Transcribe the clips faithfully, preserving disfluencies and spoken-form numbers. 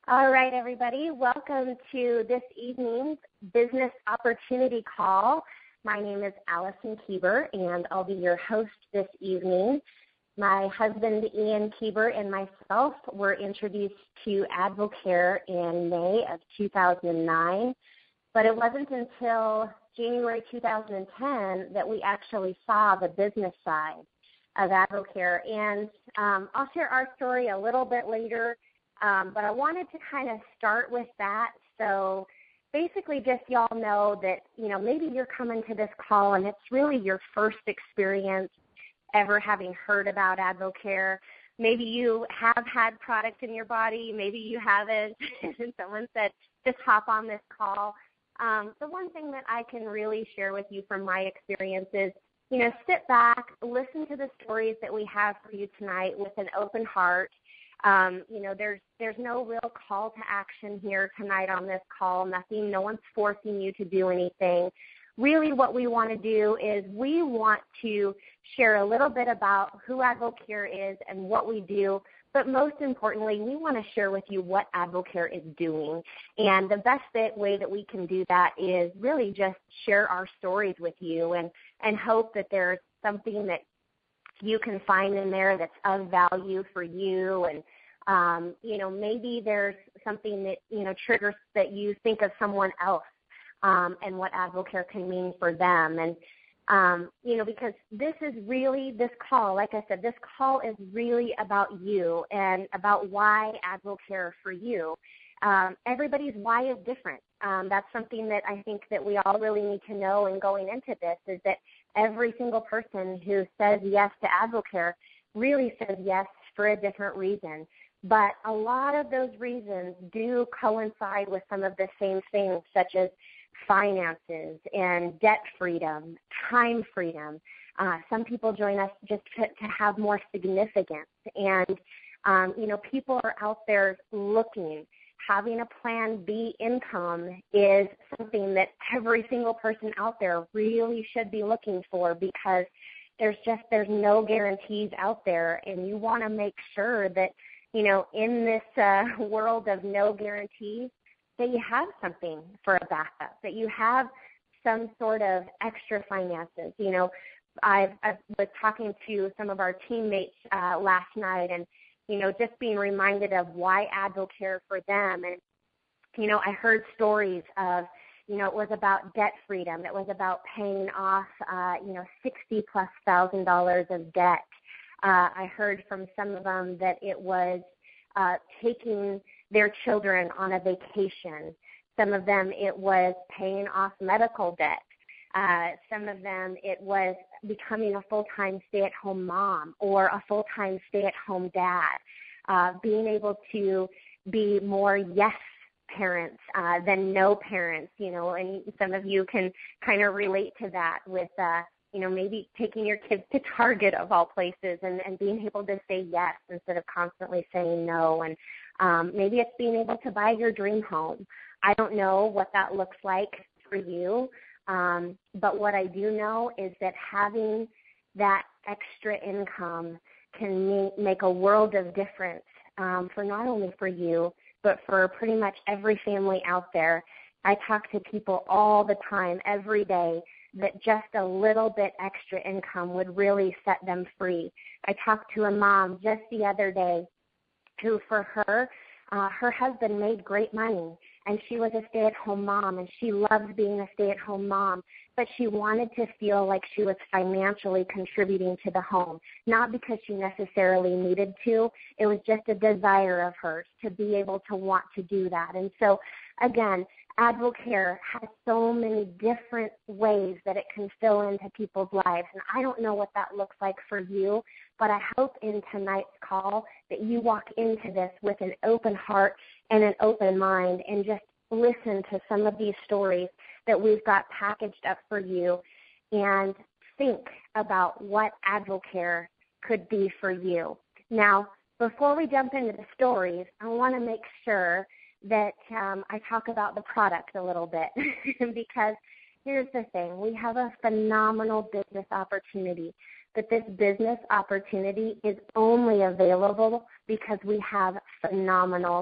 All right, everybody. Welcome to this evening's Business Opportunity Call. My name is Allison Kieber, and I'll be your host this evening. My husband, Ian Kieber, and myself were introduced to Advocare in May of two thousand nine, but it wasn't until January two thousand ten that we actually saw the business side of Advocare. And um, I'll share our story a little bit later. Um, but I wanted to kind of start with that. So basically just y'all know that, you know, maybe you're coming to this call and it's really your first experience ever having heard about Advocare. Maybe you have had product in your body. Maybe you haven't. And someone said, just hop on this call. Um, the one thing that I can really share with you from my experience is, you know, sit back, listen to the stories that we have for you tonight with an open heart. Um, you know, there's there's no real call to action here tonight on this call. Nothing, no one's forcing you to do anything. Really what we want to do is we want to share a little bit about who Advocare is and what we do, but most importantly, we want to share with you what Advocare is doing. And the best way that we can do that is really just share our stories with you and, and hope that there's something that you can find in there that's of value for you. And, um, you know, maybe there's something that, you know, triggers that you think of someone else um, and what Advocare can mean for them. And, um, you know, because this is really, this call, like I said, this call is really about you and about why Advocare for you. Um, everybody's why is different. Um, that's something that I think that we all really need to know in going into this is that every single person who says yes to Advocare really says yes for a different reason. But a lot of those reasons do coincide with some of the same things, such as finances and debt freedom, time freedom. Uh, some people join us just to, to have more significance. And, um, you know, people are out there looking. Having a plan B income is something that every single person out there really should be looking for because there's just, there's no guarantees out there. And you want to make sure that, you know, in this uh, world of no guarantees, that you have something for a backup, that you have some sort of extra finances. You know, I've, I was talking to some of our teammates uh, last night and, you know, just being reminded of why Advocare for them. And, you know, I heard stories of, you know, it was about debt freedom. It was about paying off, uh, you know, sixty plus thousand dollars of debt. Uh, I heard from some of them that it was uh, taking their children on a vacation. Some of them, it was paying off medical debt. Uh, some of them, it was becoming a full-time stay-at-home mom or a full-time stay-at-home dad, uh, being able to be more yes parents uh, than no parents, you know, and some of you can kind of relate to that with, uh, you know, maybe taking your kids to Target of all places and, and being able to say yes instead of constantly saying no. And um, maybe it's being able to buy your dream home. I don't know what that looks like for you. Um, but what I do know is that having that extra income can make a world of difference um, for not only for you, but for pretty much every family out there. I talk to people all the time, every day, that just a little bit extra income would really set them free. I talked to a mom just the other day who, for her, uh, her husband made great money. And she was a stay-at-home mom, and she loved being a stay-at-home mom, but she wanted to feel like she was financially contributing to the home, not because she necessarily needed to. It was just a desire of hers to be able to want to do that. And so, again, Advocare has so many different ways that it can fill into people's lives, and I don't know what that looks like for you, but I hope in tonight's call that you walk into this with an open heart and an open mind and just listen to some of these stories that we've got packaged up for you and think about what Advocare could be for you. Now, before we jump into the stories, I want to make sure that um, I talk about the product a little bit because here's the thing. We have a phenomenal business opportunity, but this business opportunity is only available because we have phenomenal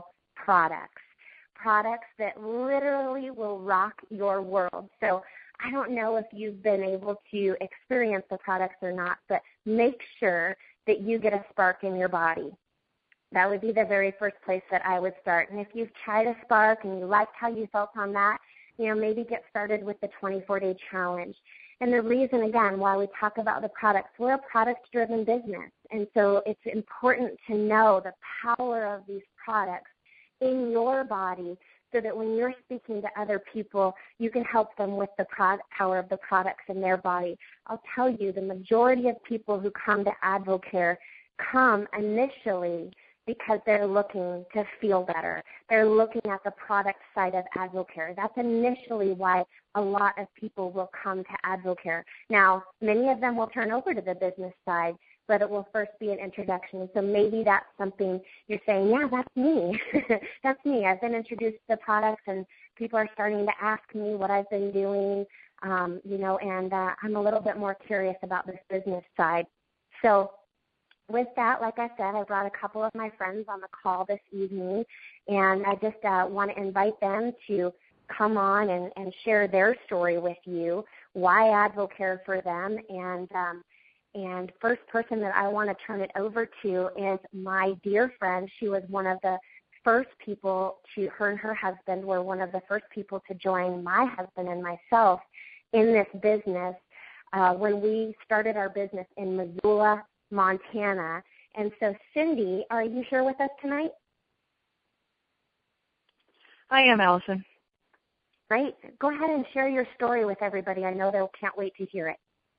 products, products that literally will rock your world. So I don't know if you've been able to experience the products or not, but make sure that you get a spark in your body. That would be the very first place that I would start. And if you've tried a spark and you liked how you felt on that, you know, maybe get started with the twenty-four day challenge. And the reason, again, why we talk about the products, we're a product-driven business. And so it's important to know the power of these products in your body so that when you're speaking to other people, you can help them with the product, power of the products in their body. I'll tell you, the majority of people who come to AdvoCare come initially because they're looking to feel better. They're looking at the product side of AdvoCare. That's initially why a lot of people will come to AdvoCare. Now, many of them will turn over to the business side, but it will first be an introduction. So maybe that's something you're saying, yeah, that's me. That's me. I've been introduced to the products, and people are starting to ask me what I've been doing, um, you know, and uh, I'm a little bit more curious about this business side. So with that, like I said, I brought a couple of my friends on the call this evening, and I just uh, want to invite them to come on and, and share their story with you, why AdvoCare for them. And um, and first person that I want to turn it over to is my dear friend. She was one of the first people to, her and her husband were one of the first people to join my husband and myself in this business uh, when we started our business in Missoula, Montana. And so, Cindy, are you here with us tonight? I am, Allison. Great. Go ahead and share your story with everybody. I know they can't wait to hear it.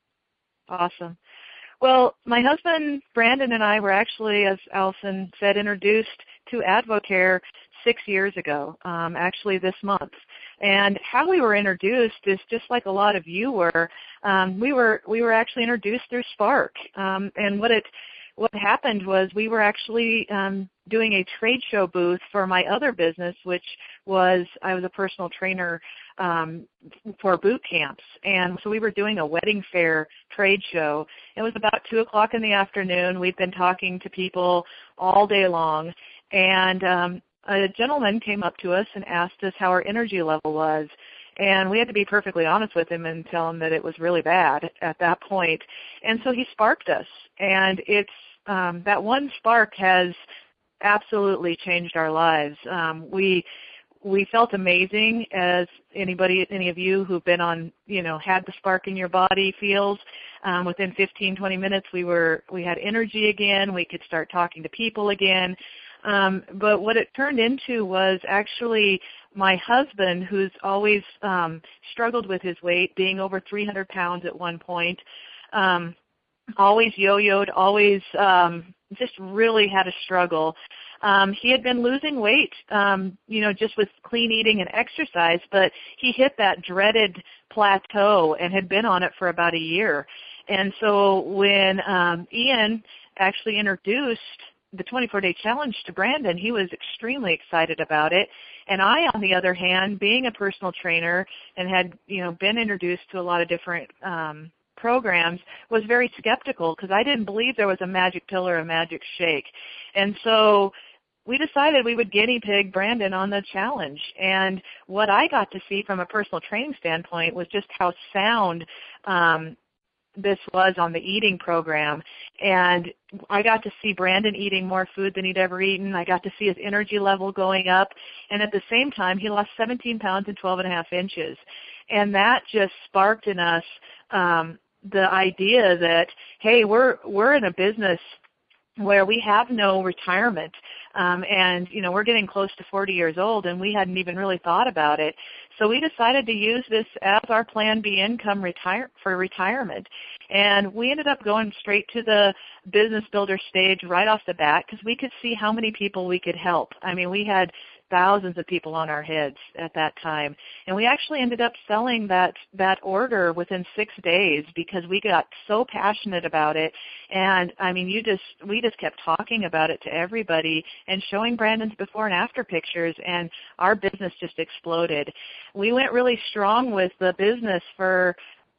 Awesome. Well, my husband, Brandon, and I were actually, as Allison said, introduced to AdvoCare six years ago, um, actually this month. And how we were introduced is just like a lot of you were. Um, we were we were actually introduced through Spark. Um, and what it what happened was we were actually um, doing a trade show booth for my other business, which was I was a personal trainer um, for boot camps. And so we were doing a wedding fair trade show. It was about two o'clock in the afternoon. We'd been talking to people all day long. And um, a gentleman came up to us and asked us how our energy level was. And we had to be perfectly honest with him and tell him that it was really bad at that point. And so he sparked us. And it's um, that one spark has absolutely changed our lives. Um, we we felt amazing, as anybody, any of you who've been on, you know, had the spark in your body feels. Um, within fifteen, twenty minutes, we were we had energy again. We could start talking to people again. Um, but what it turned into was actually my husband, who's always um, struggled with his weight, being over three hundred pounds at one point, um, always yo-yoed, always um, just really had a struggle. Um, he had been losing weight, um, you know, just with clean eating and exercise, but he hit that dreaded plateau and had been on it for about a year. And so when um, Ian actually introduced the twenty-four day challenge to Brandon, he was extremely excited about it. And I, on the other hand, being a personal trainer and had, you know, been introduced to a lot of different um, programs, was very skeptical because I didn't believe there was a magic pill or a magic shake. And so we decided we would guinea pig Brandon on the challenge. And what I got to see from a personal training standpoint was just how sound um, this was on the eating program. And I got to see Brandon eating more food than he'd ever eaten. I got to see his energy level going up. And at the same time, he lost seventeen pounds and twelve and a half inches. And that just sparked in us um, the idea that, hey, we're we're in a business where we have no retirement. Um, and, you know, we're getting close to forty years old, and we hadn't even really thought about it. So we decided to use this as our Plan B income retire for retirement. And we ended up going straight to the business builder stage right off the bat because we could see how many people we could help. I mean, we had thousands of people on our heads at that time. And we actually ended up selling that, that order within six days because we got so passionate about it. And, I mean, you just we just kept talking about it to everybody and showing Brandon's before and after pictures, and our business just exploded. We went really strong with the business for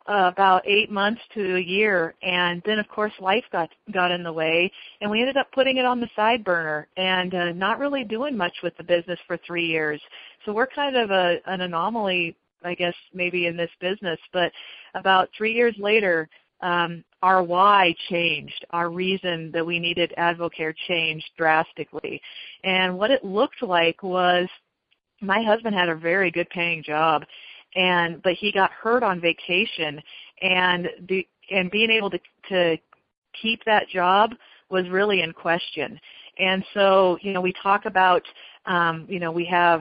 uh, about eight months to a year, and then of course life got got in the way, and we ended up putting it on the side burner and uh, not really doing much with the business for three years. So we're kind of a, an anomaly, I guess, maybe in this business. But about three years later, um, our why changed. Our reason that we needed AdvoCare changed drastically, and what it looked like was my husband had a very good paying job, and but he got hurt on vacation, and the and being able to to keep that job was really in question. And so, you know, we talk about, um, you know, we have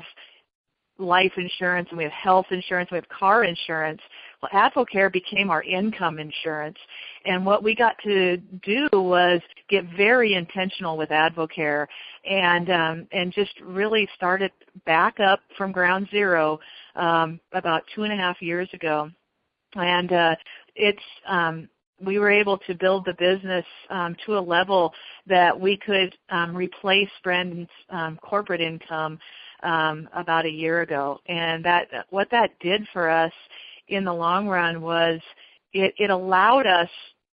life insurance and we have health insurance, we have car insurance. Well, AdvoCare became our income insurance. And what we got to do was get very intentional with AdvoCare and um, and just really started back up from ground zero um, about two and a half years ago. And uh, it's um, we were able to build the business um, to a level that we could um, replace Brandon's um, corporate income um, about a year ago. And that what that did for us in the long run was it, it allowed us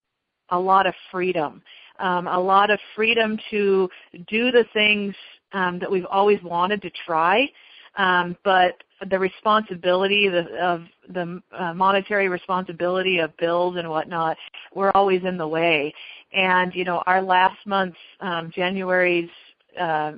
a lot of freedom, um, a lot of freedom to do the things um, that we've always wanted to try, um, but the responsibility the, of the uh, monetary responsibility of bills and whatnot were always in the way. And, you know, our last month's, um, January's uh,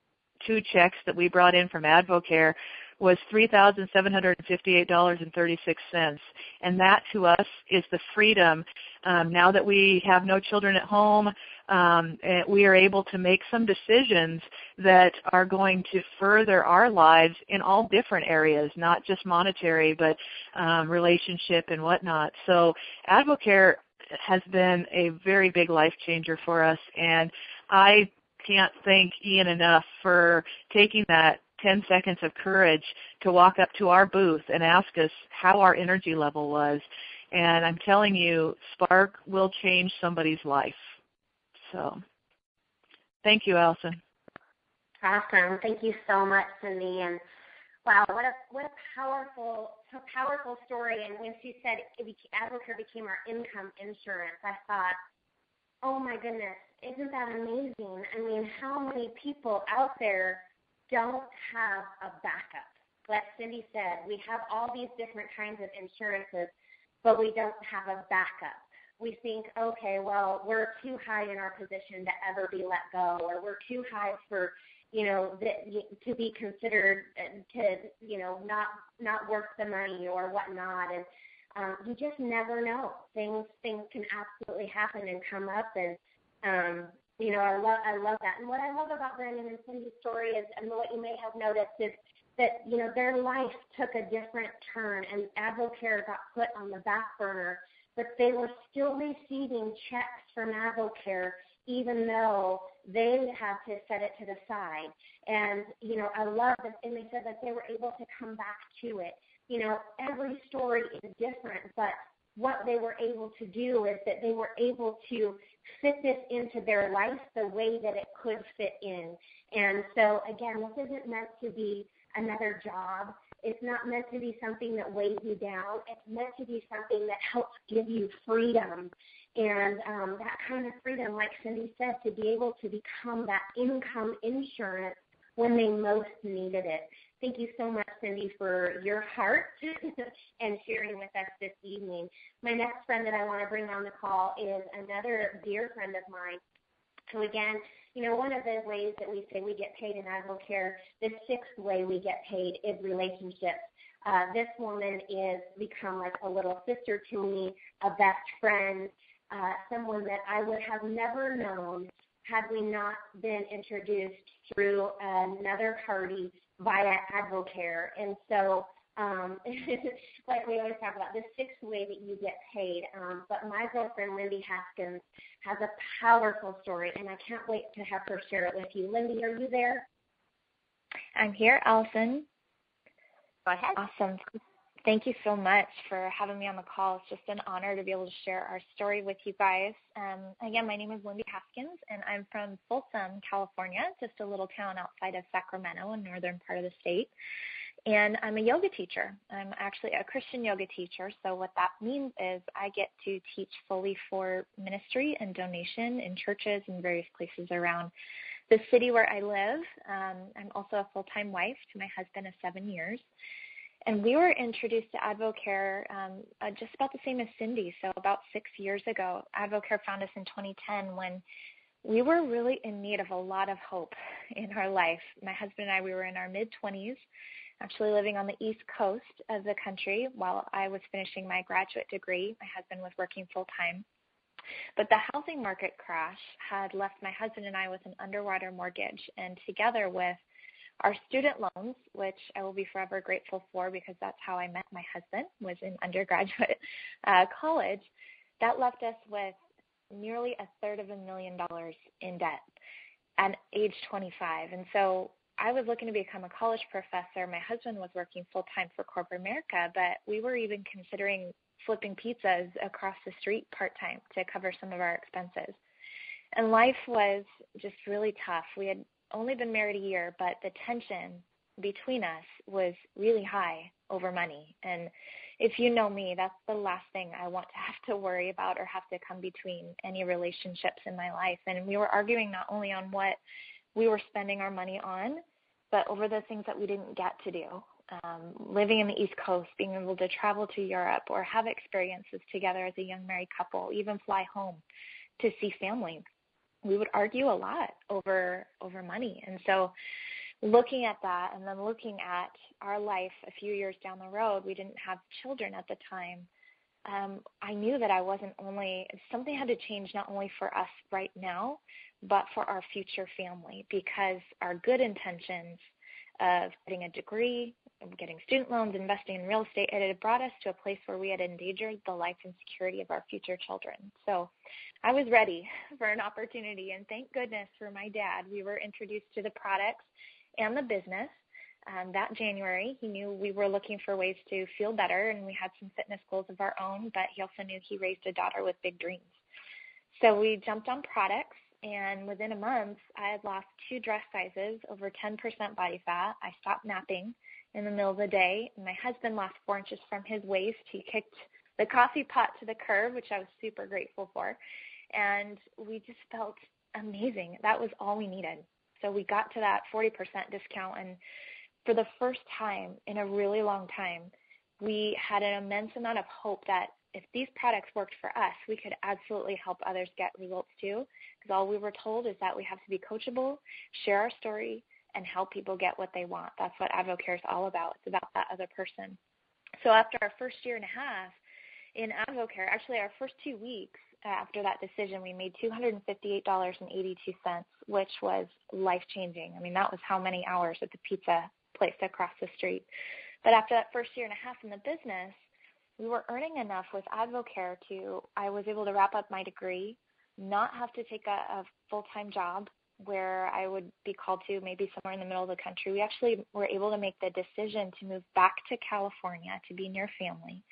two checks that we brought in from AdvoCare was three thousand seven hundred fifty-eight dollars and thirty-six cents. And that to us is the freedom. Um, now that we have no children at home, um, we are able to make some decisions that are going to further our lives in all different areas, not just monetary, but um, relationship and whatnot. So AdvoCare has been a very big life changer for us, and I can't thank Ian enough for taking that ten seconds of courage to walk up to our booth and ask us how our energy level was. And I'm telling you, Spark will change somebody's life. So thank you, Allison. Awesome. Thank you so much, Cindy. And wow, what a what a powerful, so powerful story. And when she said AdvoCare became our income insurance, I thought, oh my goodness, isn't that amazing? I mean, how many people out there don't have a backup? Like Cindy said, we have all these different kinds of insurances, but we don't have a backup. We think, okay, well, we're too high in our position to ever be let go, or we're too high for, you know, the, to be considered to, you know, not not worth the money or whatnot. And um, you just never know. Things things can absolutely happen and come up, and um, you know, I love I love that. And what I love about Brandon and Cindy's story is, and what you may have noticed is that, you know, their life took a different turn, and AdvoCare got put on the back burner, but they were still receiving checks from AdvoCare, even though they had to set it to the side. And, you know, I love that, and they said that they were able to come back to it. You know, every story is different, but what they were able to do is that they were able to fit this into their life the way that it could fit in. And so, again, this isn't meant to be another job. It's not meant to be something that weighs you down. It's meant to be something that helps give you freedom. And um, that kind of freedom, like Cindy said, to be able to become that income insurance when they most needed it. Thank you so much, Cindy, for your heart and sharing with us this evening. My next friend that I want to bring on the call is another dear friend of mine. So again, you know, one of the ways that we say we get paid in AdvoCare, the sixth way we get paid is relationships. Uh, this woman is become like a little sister to me, a best friend, uh, someone that I would have never known had we not been introduced through another party via AdvoCare. And so, um, like we always talk about, the sixth way that you get paid. Um, but my girlfriend, Lindy Haskins, has a powerful story, and I can't wait to have her share it with you. Lindy, are you there? I'm here, Allison. Go ahead. Awesome. Thank you so much for having me on the call. It's just an honor to be able to share our story with you guys. Um, again, my name is Lindy Haskins, and I'm from Folsom, California, just a little town outside of Sacramento in northern part of the state. And I'm a yoga teacher. I'm actually a Christian yoga teacher. So what that means is I get to teach fully for ministry and donation in churches and various places around the city where I live. Um, I'm also a full-time wife to my husband of seven years. And we were introduced to AdvoCare um, uh, just about the same as Cindy. So about six years ago, AdvoCare found us in twenty ten when we were really in need of a lot of hope in our life. My husband and I, we were in our mid-twenties, actually living on the East Coast of the country while I was finishing my graduate degree. My husband was working full-time. But the housing market crash had left my husband and I with an underwater mortgage, and together with our student loans, which I will be forever grateful for because that's how I met my husband, was in undergraduate uh, college, that left us with nearly a third of a million dollars in debt at age twenty-five. And so I was looking to become a college professor. My husband was working full-time for corporate America, but we were even considering flipping pizzas across the street part-time to cover some of our expenses. And life was just really tough. We had only been married a year, but the tension between us was really high over money. And if you know me, that's the last thing I want to have to worry about or have to come between any relationships in my life. And we were arguing not only on what we were spending our money on, but over the things that we didn't get to do. Um, living in the East Coast, being able to travel to Europe or have experiences together as a young married couple, even fly home to see family. We would argue a lot over over money. And so looking at that and then looking at our life a few years down the road, we didn't have children at the time. Um, I knew that I wasn't only, something had to change not only for us right now, but for our future family, because our good intentions of getting a degree, getting student loans, investing in real estate, it had brought us to a place where we had endangered the life and security of our future children. So I was ready for an opportunity, and thank goodness for my dad. We were introduced to the products and the business. Um, that January, he knew we were looking for ways to feel better, and we had some fitness goals of our own, but he also knew he raised a daughter with big dreams. So we jumped on products, and within a month, I had lost two dress sizes, over ten percent body fat. I stopped napping in the middle of the day. My husband lost four inches from his waist. He kicked the coffee pot to the curb, which I was super grateful for. And we just felt amazing. That was all we needed. So we got to that forty percent discount, and for the first time in a really long time, we had an immense amount of hope that if these products worked for us, we could absolutely help others get results too, because all we were told is that we have to be coachable, share our story, and help people get what they want. That's what AdvoCare is all about. It's about that other person. So after our first year and a half in AdvoCare, actually our first two weeks after that decision, we made two hundred fifty-eight dollars and eighty-two cents, which was life-changing. I mean, that was how many hours at the pizza place across the street. But after that first year and a half in the business, we were earning enough with AdvoCare to, I was able to wrap up my degree, not have to take a, a full-time job where I would be called to maybe somewhere in the middle of the country. We actually were able to make the decision to move back to California to be near family.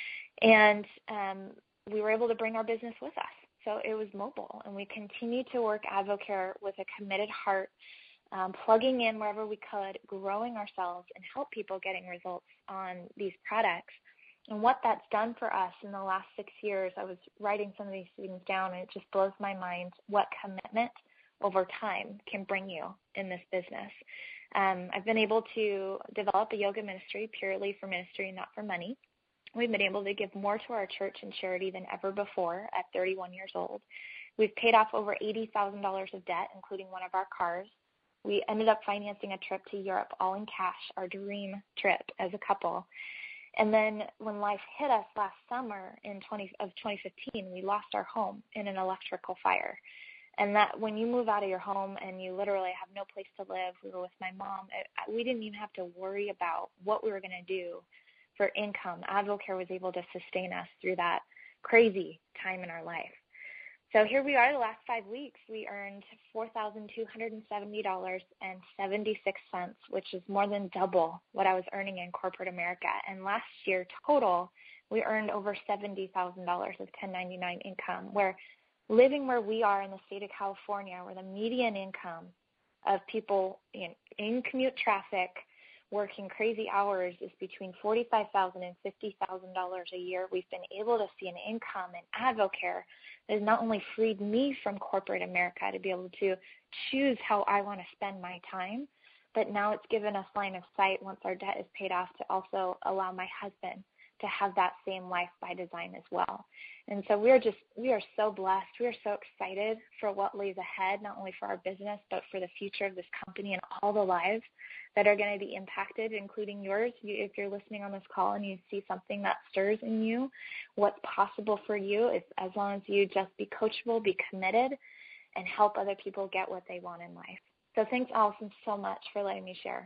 And um, we were able to bring our business with us. So it was mobile, and we continued to work AdvoCare with a committed heart, um, plugging in wherever we could, growing ourselves, and help people getting results on these products. And what that's done for us in the last six years, I was writing some of these things down, and it just blows my mind what commitment over time can bring you in this business. Um, I've been able to develop a yoga ministry purely for ministry, not for money. We've been able to give more to our church and charity than ever before at thirty-one years old. We've paid off over eighty thousand dollars of debt, including one of our cars. We ended up financing a trip to Europe all in cash, our dream trip as a couple. And then when life hit us last summer in twenty, of twenty fifteen, we lost our home in an electrical fire. And that when you move out of your home and you literally have no place to live, we were with my mom, it, we didn't even have to worry about what we were going to do for income. AdvoCare was able to sustain us through that crazy time in our life. So here we are the last five weeks. We earned four thousand two hundred seventy dollars and seventy-six cents, which is more than double what I was earning in corporate America. And last year total, we earned over seventy thousand dollars of ten ninety-nine income, where living where we are in the state of California, where the median income of people in, in commute traffic working crazy hours is between forty-five thousand dollars and fifty thousand dollars a year. We've been able to see an income in AdvoCare that has not only freed me from corporate America to be able to choose how I want to spend my time, but now it's given us line of sight once our debt is paid off to also allow my husband to have that same life by design as well. And so we're just, we are so blessed. We are so excited for what lays ahead, not only for our business, but for the future of this company and all the lives that are going to be impacted, including yours. You, if you're listening on this call and you see something that stirs in you, what's possible for you, is as long as you just be coachable, be committed, and help other people get what they want in life. So thanks, Allison, so much for letting me share.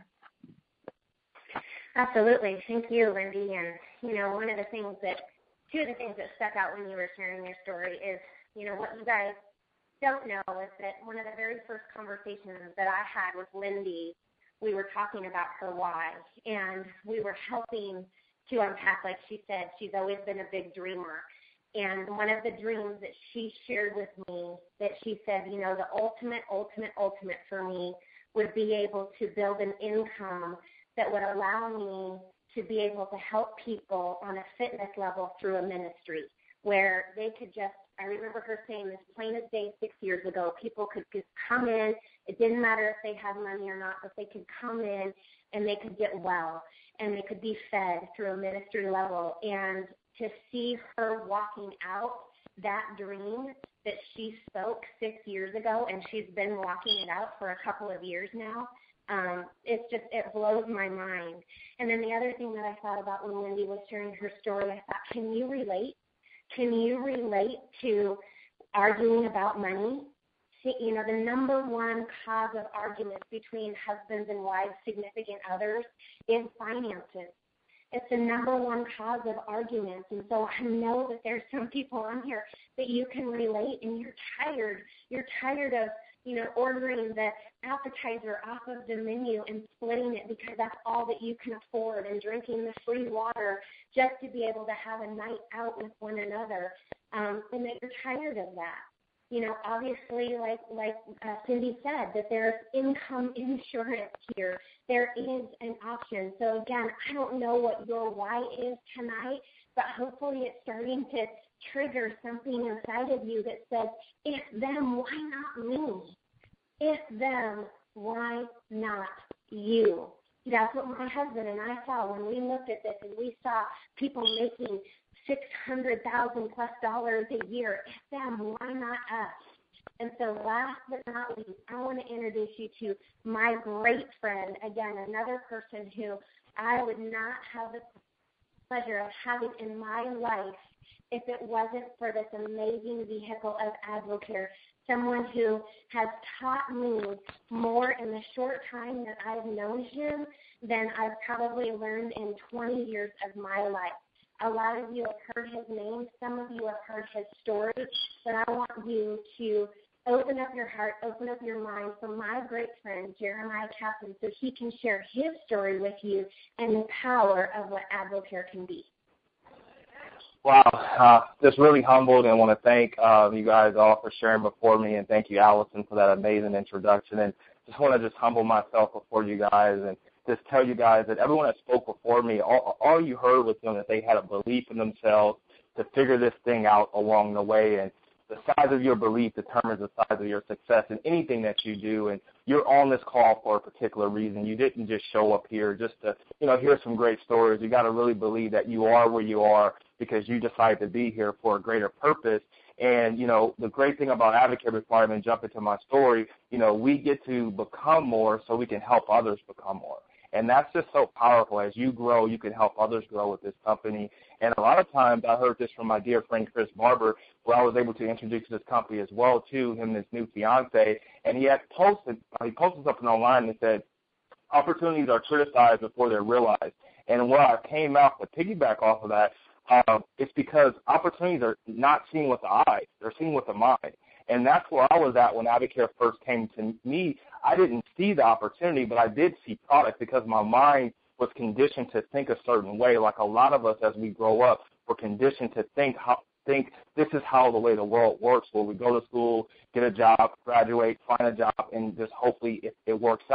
Absolutely. Thank you, Lindy. And, you know, one of the things that, two of the things that stuck out when you were sharing your story is, you know, what you guys don't know is that one of the very first conversations that I had with Lindy, we were talking about her why, and we were helping to unpack, like she said, she's always been a big dreamer. And one of the dreams that she shared with me, that she said, you know, the ultimate, ultimate, ultimate for me would be able to build an income that would allow me to be able to help people on a fitness level through a ministry where they could just, I remember her saying this plain as day six years ago, people could just come in. It didn't matter if they had money or not, but they could come in and they could get well and they could be fed through a ministry level. And to see her walking out that dream that she spoke six years ago, and she's been walking it out for a couple of years now, Um, it's just, it blows my mind. And then the other thing that I thought about when Lindy was sharing her story, I thought, can you relate? Can you relate to arguing about money? See, you know, the number one cause of arguments between husbands and wives, significant others, is finances. It's the number one cause of arguments. And so I know that there's some people on here that you can relate, and you're tired. You're tired of, you know, ordering the appetizer off of the menu and splitting it because that's all that you can afford, and drinking the free water just to be able to have a night out with one another, um, and that you're tired of that. You know, obviously, like like uh, Cindy said, that there's income insurance here. There is an option. So, again, I don't know what your why is tonight, but hopefully it's starting to trigger something inside of you that says, if them, why not me? If them, why not you? That's what my husband and I saw when we looked at this, and we saw people making six hundred thousand dollars plus dollars a year. If them, why not us? And so last but not least, I want to introduce you to my great friend, again, another person who I would not have the pleasure of having in my life if it wasn't for this amazing vehicle of AdvoCare, someone who has taught me more in the short time that I've known him than I've probably learned in twenty years of my life. A lot of you have heard his name. Some of you have heard his story, but I want you to open up your heart, open up your mind for my great friend, Jeremiah Kaplan, so he can share his story with you and the power of what AdvoCare can be. Wow, uh, just really humbled, and want to thank uh, you guys all for sharing before me, and thank you, Allison, for that amazing introduction. And just want to just humble myself before you guys and just tell you guys that everyone that spoke before me, all, all you heard was them that they had a belief in themselves to figure this thing out along the way. And the size of your belief determines the size of your success in anything that you do. And you're on this call for a particular reason. You didn't just show up here just to, you know, hear some great stories. You got to really believe that you are where you are because you decided to be here for a greater purpose. And, you know, the great thing about AdvoCare, before I even jump into my story, you know, we get to become more so we can help others become more. And that's just so powerful. As you grow, you can help others grow with this company. And a lot of times, I heard this from my dear friend Chris Barber, where I was able to introduce this company as well to him and his new fiance. And he had posted, he posted something online that said, opportunities are criticized before they're realized. And what I came out to piggyback off of that, uh, it's because opportunities are not seen with the eyes. They're seen with the mind. And that's where I was at when AdvoCare first came to me. I didn't see the opportunity, but I did see product because my mind was conditioned to think a certain way. Like a lot of us as we grow up, we're conditioned to think how, think this is how the way the world works, where we go to school, get a job, graduate, find a job, and just hopefully it, it works out.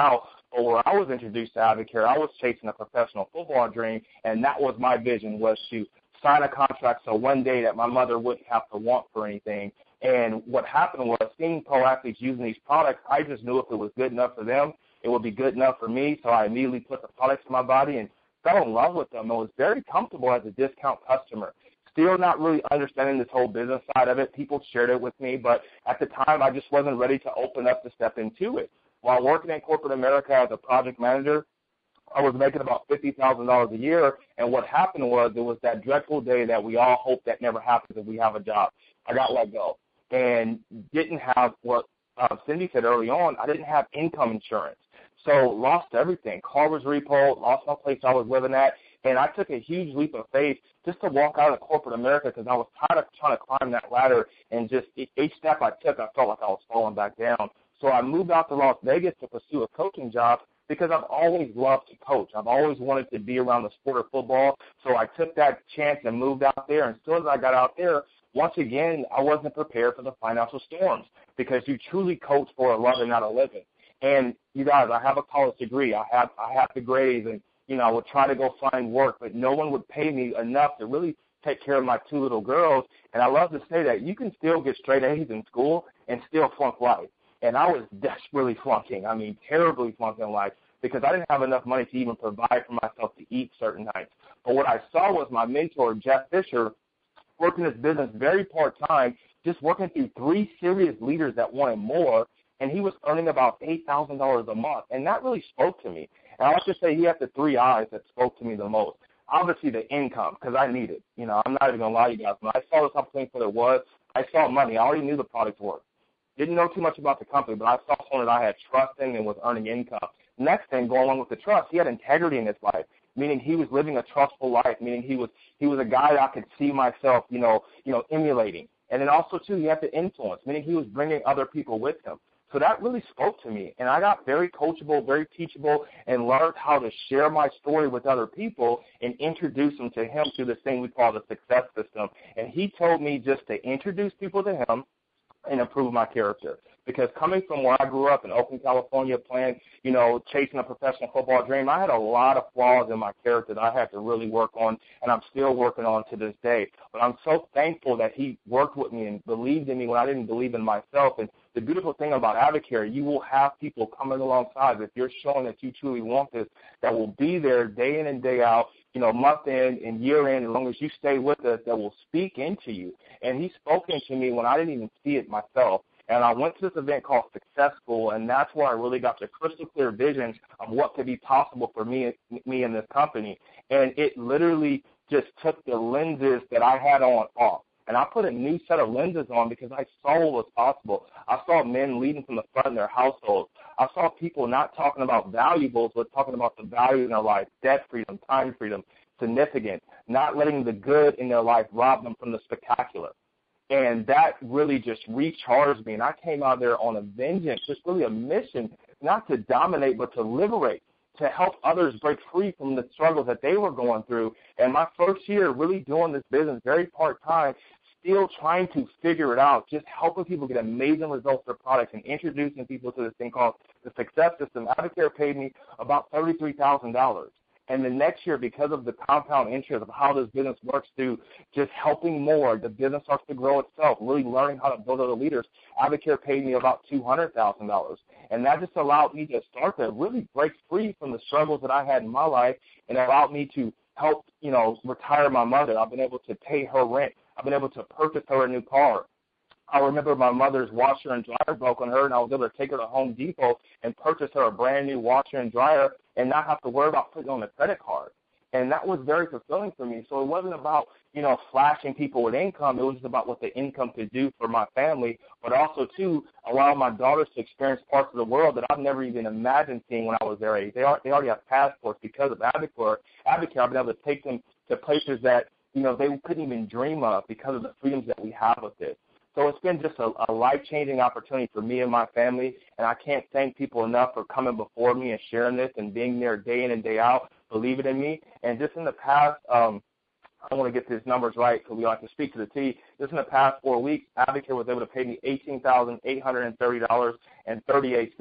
But where I was introduced to Advocare, I was chasing a professional football dream, and that was my vision, was to sign a contract so one day that my mother wouldn't have to want for anything. And what happened was, seeing pro athletes using these products, I just knew if it was good enough for them, it would be good enough for me. So I immediately put the products in my body and fell in love with them. I was very comfortable as a discount customer. Still not really understanding this whole business side of it. People shared it with me, but at the time I just wasn't ready to open up to step into it. While working in corporate America as a project manager, I was making about fifty thousand dollars a year, and what happened was it was that dreadful day that we all hope that never happens if we have a job. I got let go and didn't have what uh, Cindy said early on. I didn't have income insurance, so lost everything. Car was repoed, lost my place I was living at, and I took a huge leap of faith just to walk out of corporate America because I was tired of trying to climb that ladder, and just each step I took, I felt like I was falling back down. So I moved out to Las Vegas to pursue a coaching job because I've always loved to coach. I've always wanted to be around the sport of football. So I took that chance and moved out there. And as soon as I got out there, once again, I wasn't prepared for the financial storms because you truly coach for a love and not a living. And you guys, I have a college degree. I have I have the grades, and you know I would try to go find work, but no one would pay me enough to really take care of my two little girls. And I love to say that you can still get straight A's in school and still flunk life. And I was desperately flunking, I mean terribly flunking life, because I didn't have enough money to even provide for myself to eat certain nights. But what I saw was my mentor, Jeff Fisher, working this business very part-time, just working through three serious leaders that wanted more, and he was earning about eight thousand dollars a month. And that really spoke to me. And I like to say he had the three eyes that spoke to me the most. Obviously the income, because I need it. You know, I'm not even going to lie to you guys. When I saw this opportunity for what it was, I saw money. I already knew the product worked. Didn't know too much about the company, but I saw someone that I had trust in and was earning income. Next thing, going along with the trust, he had integrity in his life, meaning he was living a trustful life, meaning he was he was a guy that I could see myself, you know, you know, emulating. And then also, too, he had the influence, meaning he was bringing other people with him. So that really spoke to me, and I got very coachable, very teachable, and learned how to share my story with other people and introduce them to him through this thing we call the success system. And he told me just to introduce people to him and improve my character. Because coming from where I grew up in Oakland, California, playing, you know, chasing a professional football dream, I had a lot of flaws in my character that I had to really work on, and I'm still working on to this day. But I'm so thankful that he worked with me and believed in me when I didn't believe in myself. And the beautiful thing about Advocare, you will have people coming alongside if you're showing that you truly want this, that will be there day in and day out, you know, month in and year in, as long as you stay with us, that will speak into you. And he spoke into me when I didn't even see it myself. And I went to this event called Success School, and that's where I really got the crystal clear vision of what could be possible for me, me and this company. And it literally just took the lenses that I had on off. And I put a new set of lenses on because I saw what was possible. I saw men leading from the front in their households. I saw people not talking about valuables, but talking about the value in their life, debt freedom, time freedom, significance, not letting the good in their life rob them from the spectacular. And that really just recharged me. And I came out there on a vengeance, just really a mission, not to dominate, but to liberate, to help others break free from the struggles that they were going through. And my first year really doing this business very part-time, still trying to figure it out, just helping people get amazing results for products and introducing people to this thing called the success system. Advocare paid me about thirty-three thousand dollars. And the next year, because of the compound interest of how this business works through just helping more, the business starts to grow itself, really learning how to build other leaders. Advocare paid me about two hundred thousand dollars. And that just allowed me to start to really break free from the struggles that I had in my life, and allowed me to help, you know, retire my mother. I've been able to pay her rent. I've been able to purchase her a new car. I remember my mother's washer and dryer broke on her, and I was able to take her to Home Depot and purchase her a brand new washer and dryer and not have to worry about putting on a credit card. And that was very fulfilling for me. So it wasn't about, you know, flashing people with income. It was just about what the income could do for my family, but also, too, allowing my daughters to experience parts of the world that I've never even imagined seeing when I was their age. They, are, they already have passports because of Advocare. Advocare, I've been able to take them to places that, you know, they couldn't even dream of because of the freedoms that we have with it. So it's been just a, a life-changing opportunity for me and my family, and I can't thank people enough for coming before me and sharing this and being there day in and day out, believing in me. And just in the past, um, I want to get these numbers right because we like to speak to the T. Just in the past four weeks, Advocare was able to pay me eighteen thousand eight hundred thirty dollars and thirty-eight cents.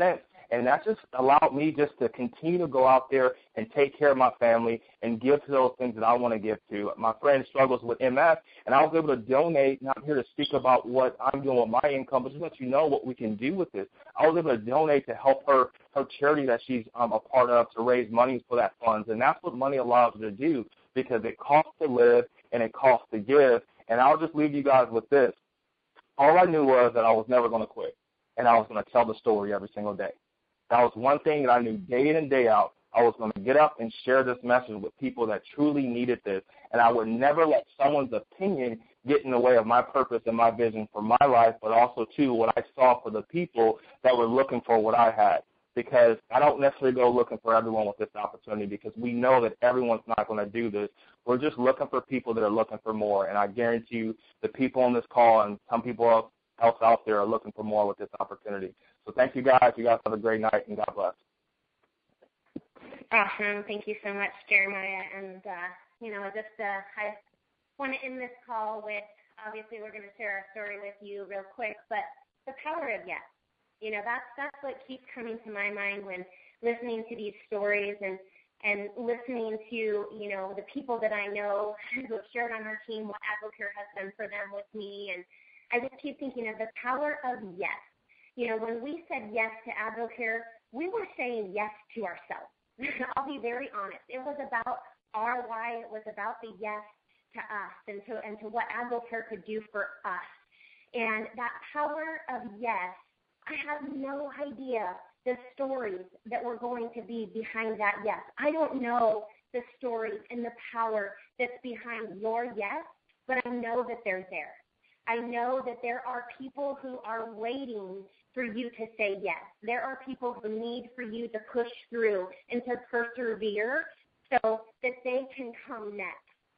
And that just allowed me just to continue to go out there and take care of my family and give to those things that I want to give to. My friend struggles with M S, and I was able to donate, not here to speak about what I'm doing with my income, but just let you know what we can do with this. I was able to donate to help her, her charity that she's um, a part of, to raise money for that funds. And that's what money allows you to do, because it costs to live and it costs to give. And I'll just leave you guys with this. All I knew was that I was never going to quit, and I was going to tell the story every single day. That was one thing that I knew day in and day out. I was going to get up and share this message with people that truly needed this, and I would never let someone's opinion get in the way of my purpose and my vision for my life, but also, too, what I saw for the people that were looking for what I had. Because I don't necessarily go looking for everyone with this opportunity, because we know that everyone's not going to do this. We're just looking for people that are looking for more, and I guarantee you the people on this call and some people else, else out there are looking for more with this opportunity. So thank you, guys. You guys have a great night, and God bless. Awesome. Thank you so much, Jeremiah. And, uh, you know, just uh, I want to end this call with, obviously we're going to share our story with you real quick, but the power of yes. You know, that's that's what keeps coming to my mind when listening to these stories and, and listening to, you know, the people that I know who have shared on our team what AdvoCare has done for them with me. And I just keep thinking of the power of yes. You know, when we said yes to AdvoCare, we were saying yes to ourselves. I'll be very honest. It was about our why. It was about the yes to us and to, and to what AdvoCare could do for us. And that power of yes, I have no idea the stories that were going to be behind that yes. I don't know the stories and the power that's behind your yes, but I know that they're there. I know that there are people who are waiting for you to say yes. There are people who need for you to push through and to persevere so that they can come next.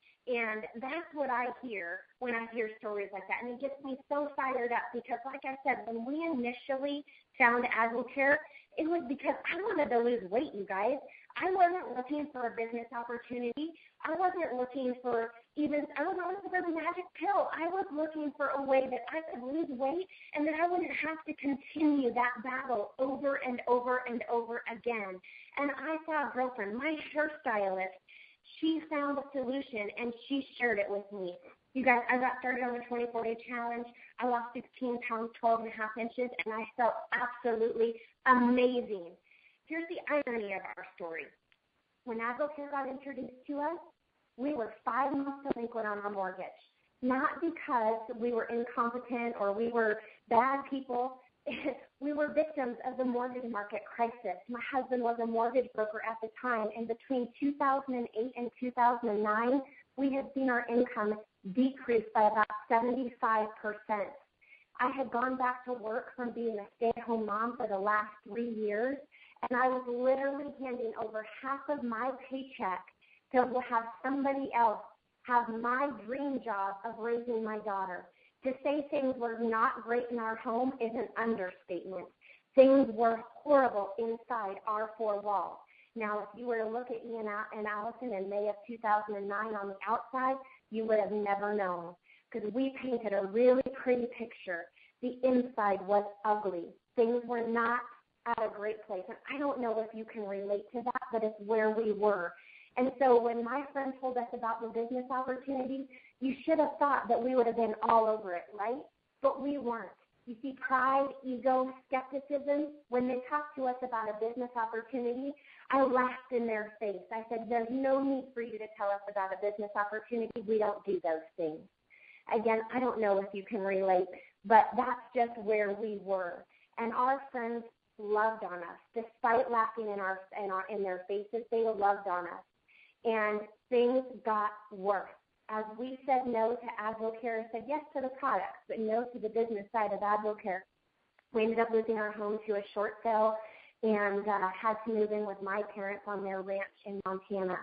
And that's what I hear when I hear stories like that. And it gets me so fired up because, like I said, when we initially found AdvoCare, it was because I wanted to lose weight, you guys. I wasn't looking for a business opportunity. I wasn't looking for even, I wasn't looking for the magic pill. I was looking for a way that I could lose weight and that I wouldn't have to continue that battle over and over and over again. And I saw a girlfriend, my hairstylist, she found a solution, and she shared it with me. You guys, I got started on the twenty-four day challenge. I lost sixteen pounds, twelve and a half inches, and I felt absolutely amazing. Here's the irony of our story. When AdvoCare got introduced to us, we were five months delinquent on our mortgage, not because we were incompetent or we were bad people. We were victims of the mortgage market crisis. My husband was a mortgage broker at the time, and between two thousand eight and two thousand nine, we had seen our income decrease by about seventy-five percent. I had gone back to work from being a stay-at-home mom for the last three years, and I was literally handing over half of my paycheck to have somebody else have my dream job of raising my daughter. To say things were not great in our home is an understatement. Things were horrible inside our four walls. Now, if you were to look at Ian and Allison in May of two thousand nine on the outside, you would have never known because we painted a really pretty picture. The inside was ugly. Things were not at a great place. And I don't know if you can relate to that, but it's where we were. And so when my friend told us about the business opportunity, you should have thought that we would have been all over it, right? But we weren't. You see, pride, ego, skepticism, when they talked to us about a business opportunity, I laughed in their face. I said, there's no need for you to tell us about a business opportunity. We don't do those things. Again, I don't know if you can relate, but that's just where we were. And our friends loved on us. Despite laughing in, our, in, our, in their faces, they loved on us. And things got worse. As we said no to AdvoCare, said yes to the products, but no to the business side of AdvoCare, we ended up losing our home to a short sale and uh, had to move in with my parents on their ranch in Montana.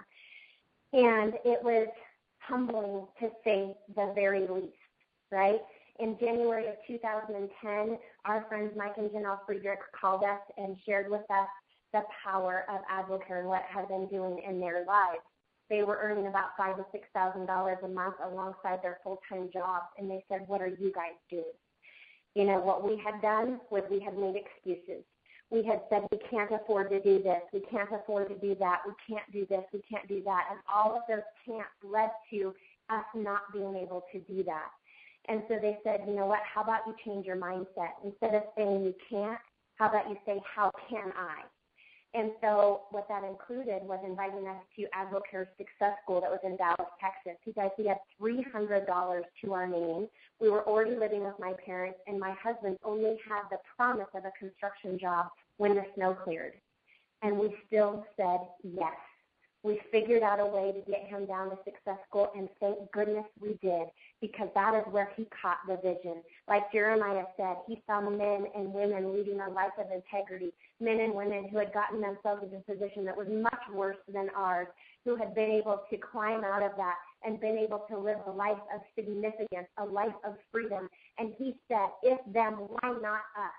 And it was humbling to say the very least, right? In January of two thousand ten, our friends Mike and Janelle Friedrich called us and shared with us the power of AdvoCare and what it had been doing in their lives. They were earning about five thousand to six thousand dollars a month alongside their full-time jobs, and they said, what are you guys doing? You know, what we had done was we had made excuses. we had said we can't afford to do this, we can't afford to do that, we can't do this, we can't do that. And all of those can'ts led to us not being able to do that. And so they said, you know what, how about you change your mindset? Instead of saying you can't, how about you say, how can I? And so what that included was inviting us to AdvoCare Success School that was in Dallas, Texas. You guys, we had three hundred dollars to our name. We were already living with my parents, and my husband only had the promise of a construction job when the snow cleared. And we still said yes. We figured out a way to get him down to Success School, and thank goodness we did, because that is where he caught the vision. Like Jeremiah said, he saw men and women leading a life of integrity, men and women who had gotten themselves into a position that was much worse than ours, who had been able to climb out of that and been able to live a life of significance, a life of freedom. And he said, if them, why not us?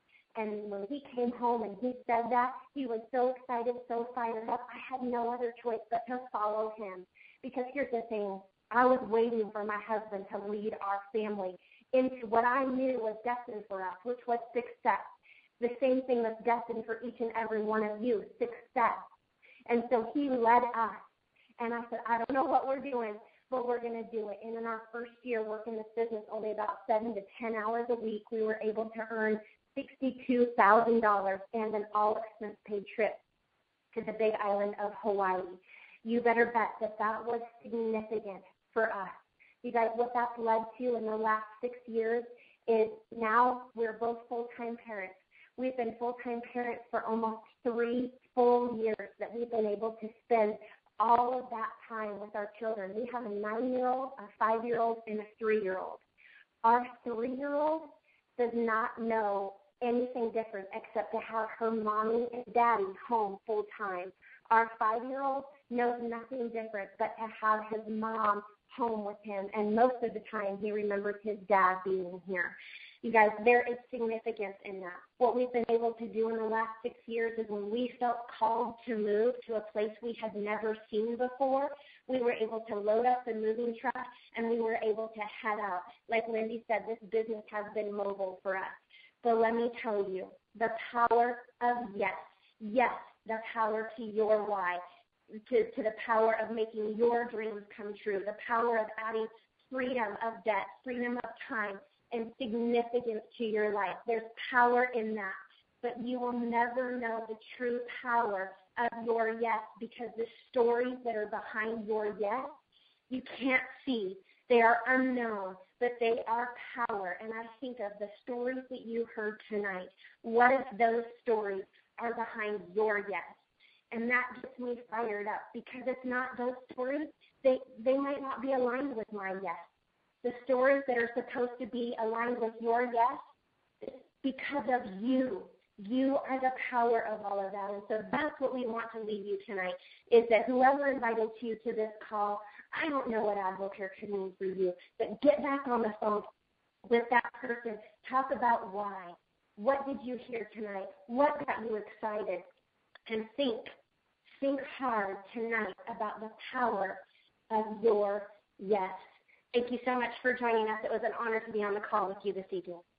And when he came home and he said that, he was so excited, so fired up. I had no other choice but to follow him. Because here's the thing, I was waiting for my husband to lead our family into what I knew was destined for us, which was success. The same thing that's destined for each and every one of you, success. And so he led us. And I said, I don't know what we're doing, but we're going to do it. And in our first year working this business, only about seven to ten hours a week, we were able to earn sixty-two thousand dollars and an all-expense-paid trip to the big island of Hawaii. You better bet that that was significant for us. You guys, what that's led to in the last six years is now we're both full-time parents. We've been full-time parents for almost three full years that we've been able to spend all of that time with our children. We have a nine-year-old, a five-year-old, and a three-year-old. Our three-year-old does not know anything different except to have her mommy and daddy home full time. Our five-year-old knows nothing different but to have his mom home with him, and most of the time he remembers his dad being here. You guys, there is significance in that. What we've been able to do in the last six years is when we felt called to move to a place we had never seen before, we were able to load up the moving truck and we were able to head out. Like Lindy said, this business has been mobile for us. But let me tell you, the power of yes, yes, the power to your why, to, to the power of making your dreams come true, the power of adding freedom of debt, freedom of time, and significance to your life. There's power in that, but you will never know the true power of your yes, because the stories that are behind your yes, you can't see. They are unknown, but they are power. And I think of the stories that you heard tonight. What if those stories are behind your yes? And that gets me fired up, because it's not those stories. They, they might not be aligned with my yes. The stories that are supposed to be aligned with your yes, it's because of you. You are the power of all of that. And so that's what we want to leave you tonight, is that whoever invited you to this call, I don't know what AdvoCare could mean for you, but get back on the phone with that person. Talk about why. What did you hear tonight? What got you excited? And think, think hard tonight about the power of your yes. Thank you so much for joining us. It was an honor to be on the call with you this evening.